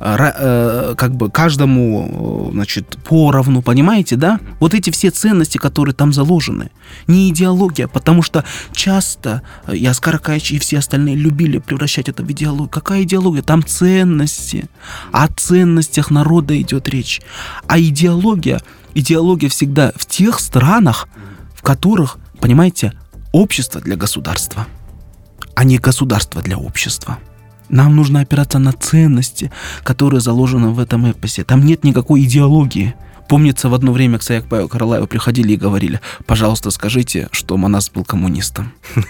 как бы каждому, значит, поровну, понимаете, да? Вот эти все ценности, которые там заложены. Не идеология, потому что часто и Оскар Акаевич, и все остальные любили превращать это в идеологию. Какая идеология? Там ценности. О ценностях народа идет речь. А идеология, идеология всегда в тех странах, в которых, понимаете, общество для государства, а не государство для общества. Нам нужно опираться на ценности, которые заложены в этом эпосе. Там нет никакой идеологии. Помнится, в одно время к Саякбаю Каралаеву приходили и говорили: пожалуйста, скажите, что Манас был коммунистом.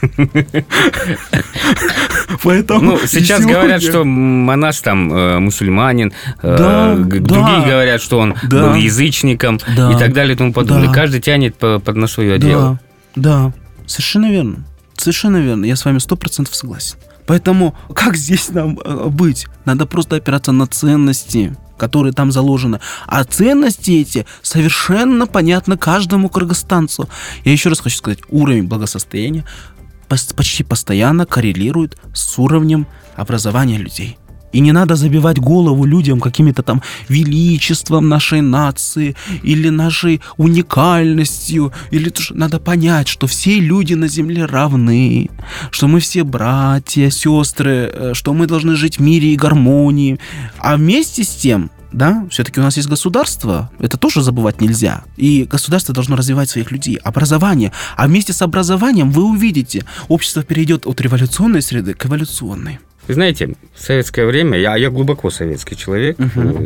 Ну, сейчас говорят, что Манас там мусульманин, другие говорят, что он был язычником и так далее и тому подобное. Каждый тянет на свое дело. Да, совершенно верно. Совершенно верно. Я с вами сто процентов согласен. Поэтому как здесь нам быть? Надо просто опираться на ценности, которые там заложены. А ценности эти совершенно понятны каждому кыргызстанцу. Я еще раз хочу сказать, уровень благосостояния почти постоянно коррелирует с уровнем образования людей. И не надо забивать голову людям какими-то там величеством нашей нации или нашей уникальностью. Или надо понять, что все люди на земле равны, что мы все братья, сестры, что мы должны жить в мире и гармонии. А вместе с тем, да, все-таки у нас есть государство, это тоже забывать нельзя. И государство должно развивать своих людей. Образование. А вместе с образованием вы увидите, общество перейдет от революционной среды к эволюционной. Вы знаете, в советское время, я, я глубоко советский человек, угу.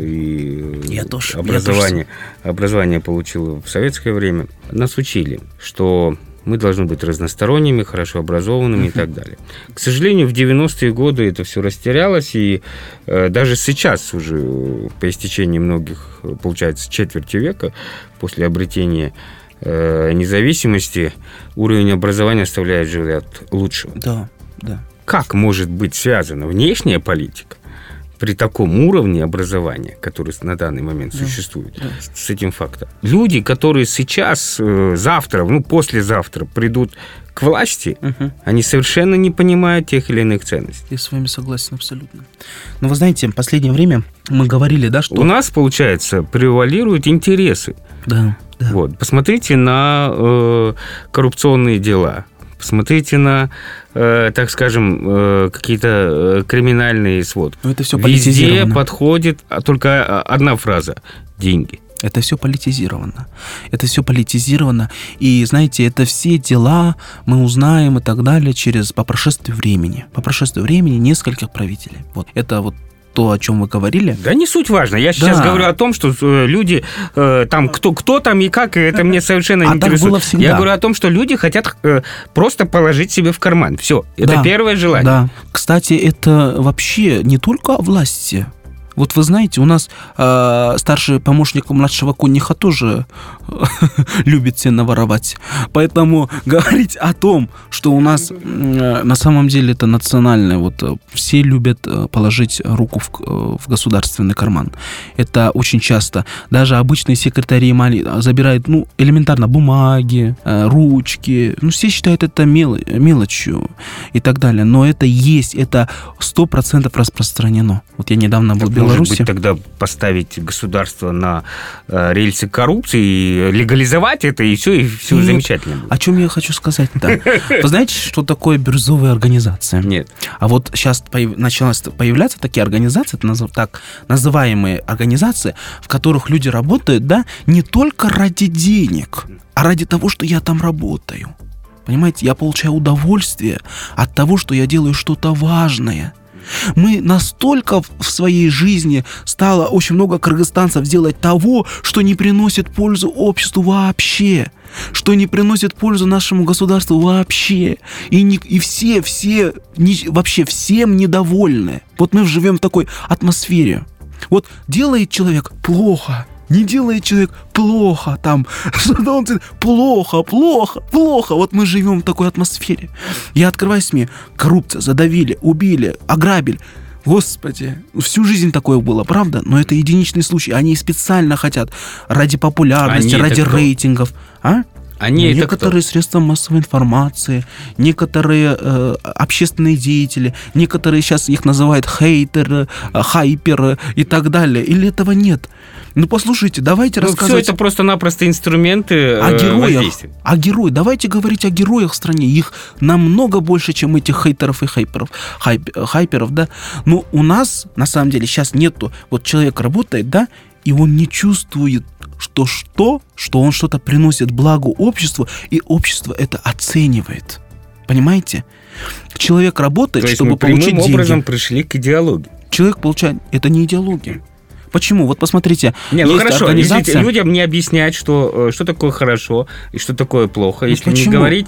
и я тоже, образование, я тоже. образование получил в советское время, нас учили, что мы должны быть разносторонними, хорошо образованными uh-huh. и так далее. К сожалению, в девяностые годы это все растерялось, и э, даже сейчас уже по истечении многих, получается, четверти века после обретения э, независимости уровень образования оставляет желать лучшего. Да, да. Как может быть связана внешняя политика при таком уровне образования, который на данный момент да, существует, да. с этим фактом? Люди, которые сейчас, завтра, ну, послезавтра придут к власти, угу. они совершенно не понимают тех или иных ценностей. Я с вами согласен абсолютно. Но вы знаете, в последнее время мы говорили, да, что... У нас, получается, превалируют интересы. Да, да. Вот. Посмотрите на э, коррупционные дела. Посмотрите на, э, так скажем, э, какие-то э, криминальные сводки. Но это все везде подходит только одна фраза – деньги. Это все политизировано. Это все политизировано. И, знаете, это все дела мы узнаем и так далее через, по прошествии времени. По прошествии времени нескольких правителей. Вот. Это вот то, о чем вы говорили. Да не суть важно. Я сейчас Да. говорю о том, что э, люди, э, там, кто, кто там и как, это мне совершенно А не так интересует. было всегда. Я говорю о том, что люди хотят э, просто положить себе в карман. Все. Это Да. первое желание. Да. Кстати, это вообще не только о власти. Вот вы знаете, у нас э, старший помощник младшего конюха тоже любит себе наворовать. Поэтому говорить о том, что у нас э, на самом деле это национальное, вот э, все любят э, положить руку в, э, в государственный карман. Это очень часто. Даже обычные секретари мали забирают, ну, элементарно бумаги, э, ручки. Ну, все считают это мел- мелочью и так далее. Но это есть, это сто процентов распространено. Вот я недавно был Так, в Беларуси. может быть, тогда поставить государство на э, рельсы коррупции, и легализовать это, и все, и все Нет. замечательно будет. О чем я хочу сказать-то? Вы знаете, что такое бирюзовая организация? Нет. А вот сейчас появ... началось появляться такие организации, это назов... так называемые организации, в которых люди работают, да, не только ради денег, а ради того, что я там работаю. Понимаете, я получаю удовольствие от того, что я делаю что-то важное. Мы настолько в своей жизни стало очень много кыргызстанцев делать того, что не приносит пользу обществу вообще, что не приносит пользу нашему государству вообще. И, не, и все, все, не, вообще всем недовольны. Вот мы живем в такой атмосфере. Вот делает человек плохо, не делает человек плохо, там, что-то он плохо, плохо, плохо. Вот мы живем в такой атмосфере. Я открываю СМИ, коррупция, задавили, убили, ограбили. Господи, всю жизнь такое было, правда? Но это единичный случай. Они специально хотят ради популярности, Они ради это кто? рейтингов. А? Они это некоторые средства массовой информации, некоторые э, общественные деятели, некоторые сейчас их называют хейтеры, э, хайперы и так далее. Или этого нет? Ну, послушайте, давайте Ну, все рассказывать это просто-напросто инструменты э, о героях. воздействия. О героях. Давайте говорить о героях в стране. Их намного больше, чем этих хейтеров и хайперов. Хайп, хайперов, да. Но у нас, на самом деле, сейчас нету. Вот человек работает, да, и он не чувствует, что что, что он что-то приносит благу обществу, и общество это оценивает. Понимаете? Человек работает, То есть чтобы мы прямым получить деньги. образом пришли к идеологии. Человек получает... Это не идеология. Почему? Вот посмотрите, Не, ну есть хорошо, организация... если людям не объяснять, что, что такое хорошо и что такое плохо, Ну, если почему? не говорить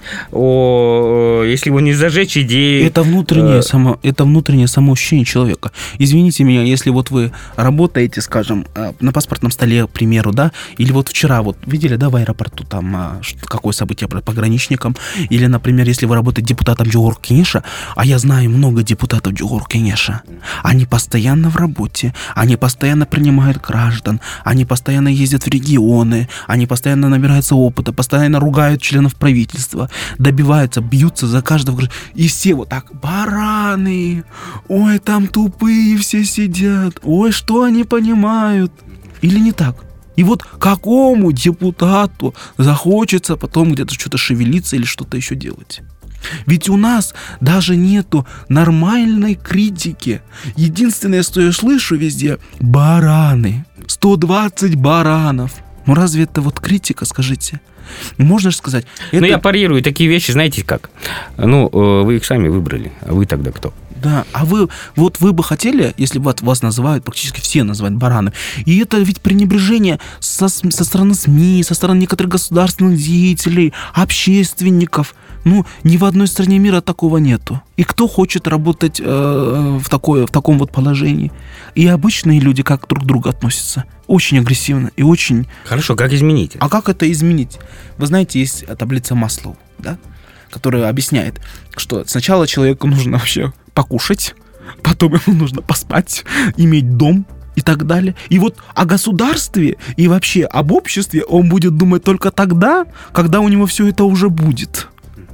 о... Если его не зажечь идеи... Это внутреннее, само, это внутреннее самоощущение человека. Извините меня, если вот вы работаете, скажем, на паспортном столе, к примеру, да, или вот вчера, вот видели, да, в аэропорту там какое событие пограничникам, или, например, если вы работаете депутатом Джогорку Кенеша, а я знаю много депутатов Джогорку Кенеша, они постоянно в работе, они постоянно принимают граждан, они постоянно ездят в регионы, они постоянно набираются опыта, постоянно ругают членов правительства, добиваются, бьются за каждого. И все вот так, бараны, ой, там тупые все сидят, ой, что они понимают? Или не так? И вот какому депутату захочется потом где-то что-то шевелиться или что-то еще делать? Ведь у нас даже нету нормальной критики. Единственное, что я слышу везде, бараны. сто двадцать баранов. Ну разве это вот критика, скажите? Можно же сказать... Ну это... я парирую такие вещи, знаете как? Ну, вы их сами выбрали, а вы тогда кто? Да, а вы, вот вы бы хотели, если вот вас называют, практически все называют бараны, и это ведь пренебрежение со, со стороны СМИ, со стороны некоторых государственных деятелей, общественников. Ну, ни в одной стране мира такого нету. И кто хочет работать э, в, такое, в таком вот положении? И обычные люди как друг к другу относятся. Очень агрессивно и очень... Хорошо, как изменить? А как это изменить? Вы знаете, есть таблица Маслоу, да? Которая объясняет, что сначала человеку нужно вообще покушать, потом ему нужно поспать, иметь дом и так далее. И вот о государстве и вообще об обществе он будет думать только тогда, когда у него все это уже будет.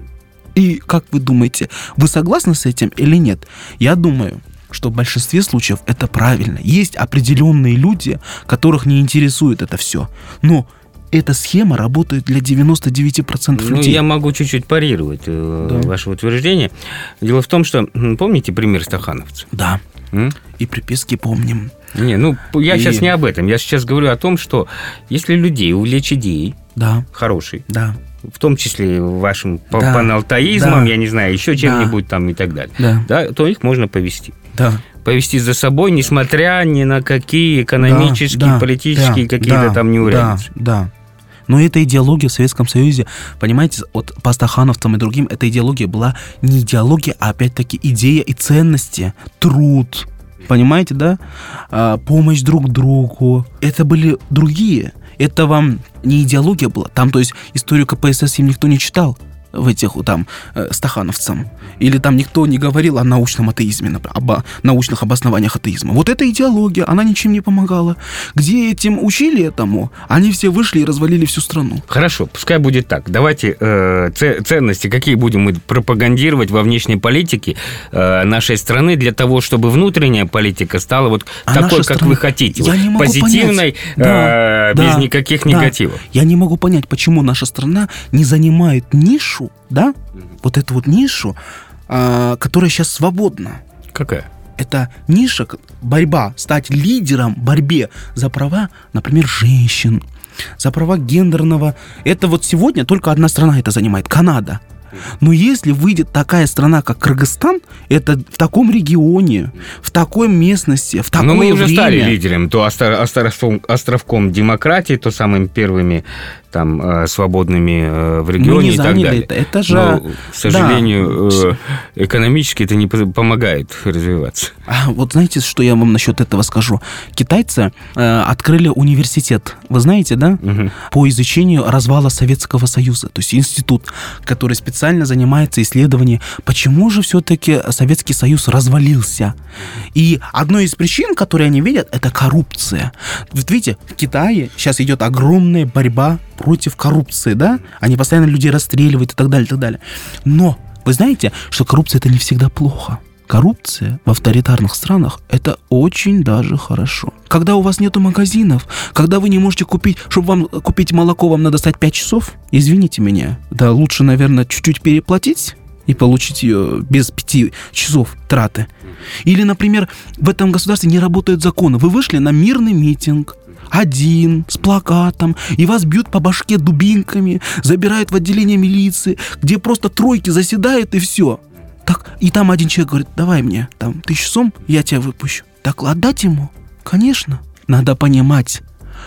И как вы думаете, вы согласны с этим или нет? Я думаю, что в большинстве случаев это правильно. Есть определенные люди, которых не интересует это все. Но эта схема работает для девяносто девять процентов Ну, людей. я могу чуть-чуть парировать э, Да. ваше утверждение. Дело в том, что, м, помните пример стахановцев? Да. М? И приписки помним. Не, ну, я И- сейчас не об этом. Я сейчас говорю о том, что если людей увлечь идеей Да, хорошей, да, в том числе вашим па- Да. паналтаизмом, Да. я не знаю, еще чем-нибудь там и так далее, да, да, то их можно повести. да. повести за собой, несмотря ни на какие экономические, да, политические да, какие-то да, там неурядицы. Да, да. Но эта идеология в Советском Союзе, понимаете, вот по стахановцам и другим, эта идеология была не идеология, а опять-таки идея и ценности, труд, понимаете, да? А, помощь друг другу. Это были другие. Это вам не идеология была. Там, то есть, историю ка пэ эс эс им никто не читал. В этих там э, стахановцам. Или там никто не говорил о научном атеизме, например, об научных обоснованиях атеизма. Вот эта идеология, она ничем не помогала. Где этим учили этому, они все вышли и развалили всю страну. Хорошо, пускай будет так. Давайте э, ценности, какие будем мы пропагандировать во внешней политике э, нашей страны для того, чтобы внутренняя политика стала вот а такой, как страна... вы хотите. Я вот, не могу позитивной, да, э, да, без никаких да. негативов. Я не могу понять, почему наша страна не занимает нишу, да, вот эту вот нишу, а, которая сейчас свободна. Какая? Это ниша, борьба, стать лидером в борьбе за права, например, женщин, за права гендерного. Это вот сегодня только одна страна это занимает, Канада. Но если выйдет такая страна, как Кыргызстан, это в таком регионе, в такой местности, в такое время... Но мы уже время... стали лидером, то островком, островком демократии, то самыми первыми там свободными в регионе мы не и так далее. Это, это же... Но, к сожалению, да. экономически это не помогает развиваться. А вот знаете, что я вам насчет этого скажу? Китайцы э, открыли университет, вы знаете, да? Угу. По изучению развала Советского Союза. То есть институт, который специально занимается исследованием, почему же все-таки Советский Союз развалился. И одной из причин, которые они видят, это коррупция. Вот видите, в Китае сейчас идет огромная борьба против коррупции, да? Они постоянно людей расстреливают и так далее, и так далее. Но вы знаете, что коррупция – это не всегда плохо. Коррупция в авторитарных странах – это очень даже хорошо. Когда у вас нету магазинов, когда вы не можете купить, чтобы вам купить молоко, вам надо стать пять часов, извините меня, да лучше, наверное, чуть-чуть переплатить и получить ее без пяти часов траты. Или, например, в этом государстве не работают законы. Вы вышли на мирный митинг, один, с плакатом, и вас бьют по башке дубинками, забирают в отделение милиции, где просто тройки заседают, и все. Так, и там один человек говорит, давай мне там тысячу сом, я тебя выпущу. Так отдать ему? Конечно. Надо понимать,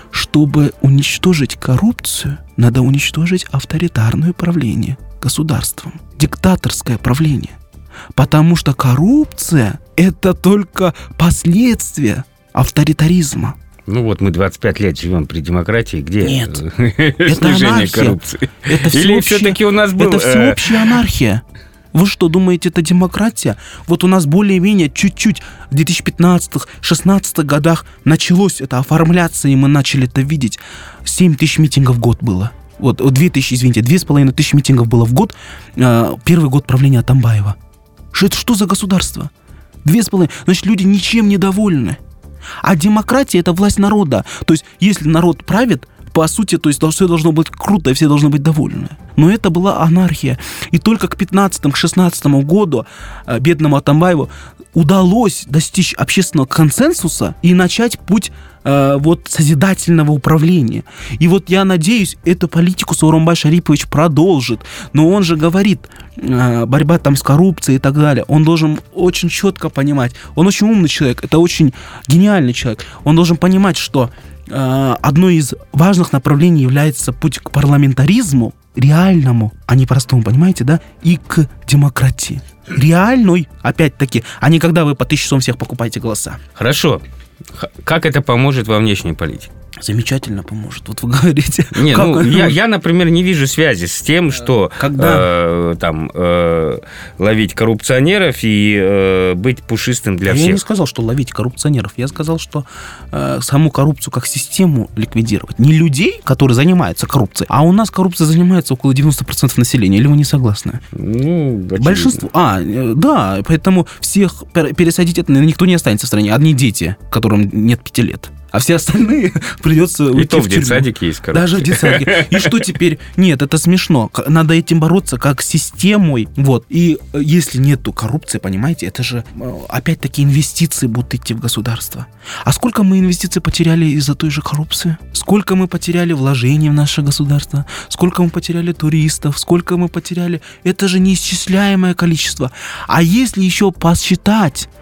чтобы уничтожить коррупцию, надо уничтожить авторитарное правление государством, диктаторское правление. Потому что коррупция – это только последствия авторитаризма. Ну вот мы двадцать пять лет живем при демократии, где Нет, снижение коррупции? Это Или все-таки у нас был... Это всеобщая анархия. Вы что, думаете, это демократия? Вот у нас более-менее чуть-чуть в две тысячи пятнадцатом-шестнадцатом годах началось это оформляться, и мы начали это видеть. семь тысяч митингов в год было. Вот, две тысячи, извините, две с половиной тысячи митингов было в год. Первый год правления Атамбаева. Что это что за государство? Две с половиной. Значит, люди ничем не довольны. А демократия – это власть народа. То есть, если народ правит, по сути, то есть все должно быть круто, и все должны быть довольны. Но это была анархия. И только к пятнадцатому-шестнадцатому году бедному Атамбаеву удалось достичь общественного консенсуса и начать путь э, вот, созидательного управления. И вот я надеюсь, эту политику Сооронбай Шарипович продолжит. Но он же говорит, э, борьба там с коррупцией и так далее. Он должен очень четко понимать. Он очень умный человек, это очень гениальный человек. Он должен понимать, что э, одно из важных направлений является путь к парламентаризму, реальному, а не простому, понимаете, да? И к демократии. Реальной, опять-таки, а не когда вы по тысяче сом всех покупаете голоса. Хорошо. Как это поможет во внешней политике? Замечательно поможет. Вот вы говорите. Не, ну, я, я, например, не вижу связи с тем, что Когда? э, там, э, ловить коррупционеров и э, быть пушистым для я всех. Я не сказал, что ловить коррупционеров. Я сказал, что э, саму коррупцию как систему ликвидировать. Не людей, которые занимаются коррупцией, а у нас коррупция занимается около девяносто процентов населения. Или вы не согласны? Ну, очевидно. Большинство. А, э, да, поэтому всех пересадить это никто не останется в стране. Одни дети, которым нет пяти лет. А все остальные придется уйти в тюрьму. И то в детсадике есть коррупция. Даже в детсадике. И что теперь? Нет, это смешно. Надо этим бороться как с системой. Вот. И если нету коррупции, понимаете, это же опять-таки инвестиции будут идти в государство. А сколько мы инвестиций потеряли из-за той же коррупции? Сколько мы потеряли вложений в наше государство? Сколько мы потеряли туристов? Сколько мы потеряли? Это же неисчисляемое количество. А если еще посчитать,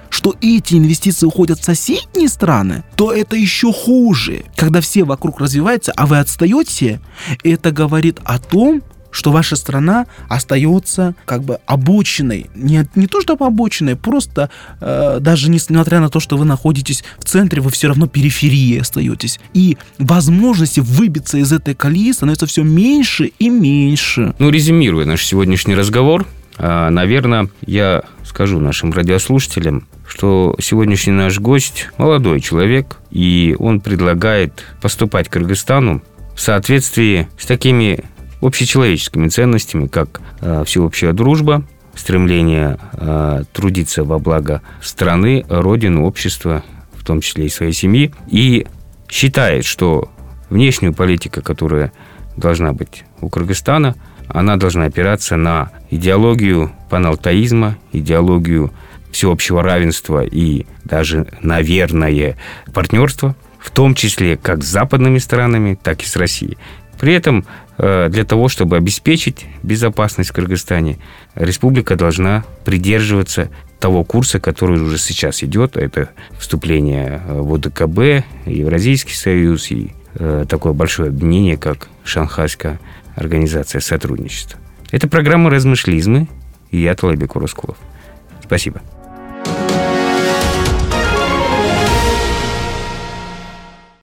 что эти инвестиции уходят в соседние страны, то это еще хуже. Когда все вокруг развиваются, а вы отстаете, это говорит о том, что ваша страна остается как бы обочиной. Не, не то чтобы обочиной, просто э, даже несмотря на то, что вы находитесь в центре, вы все равно периферии остаетесь. И возможности выбиться из этой колеи становится все меньше и меньше. Ну, резюмируя наш сегодняшний разговор, э, наверное, я скажу нашим радиослушателям, что сегодняшний наш гость молодой человек, и он предлагает поступать к Кыргызстану в соответствии с такими общечеловеческими ценностями, как э, всеобщая дружба, стремление э, трудиться во благо страны, родины, общества, в том числе и своей семьи, и считает, что внешняя политика, которая должна быть у Кыргызстана, она должна опираться на идеологию паналтаизма, идеологию всеобщего равенства и даже, наверное, партнерства, в том числе как с западными странами, так и с Россией. При этом для того, чтобы обеспечить безопасность в Кыргызстане, республика должна придерживаться того курса, который уже сейчас идет. Это вступление в ОДКБ, Евразийский союз и такое большое объединение, как Шанхайская организация сотрудничества. Это программа «Размышлизмы», и я, Талайбек Уроскулов. Спасибо.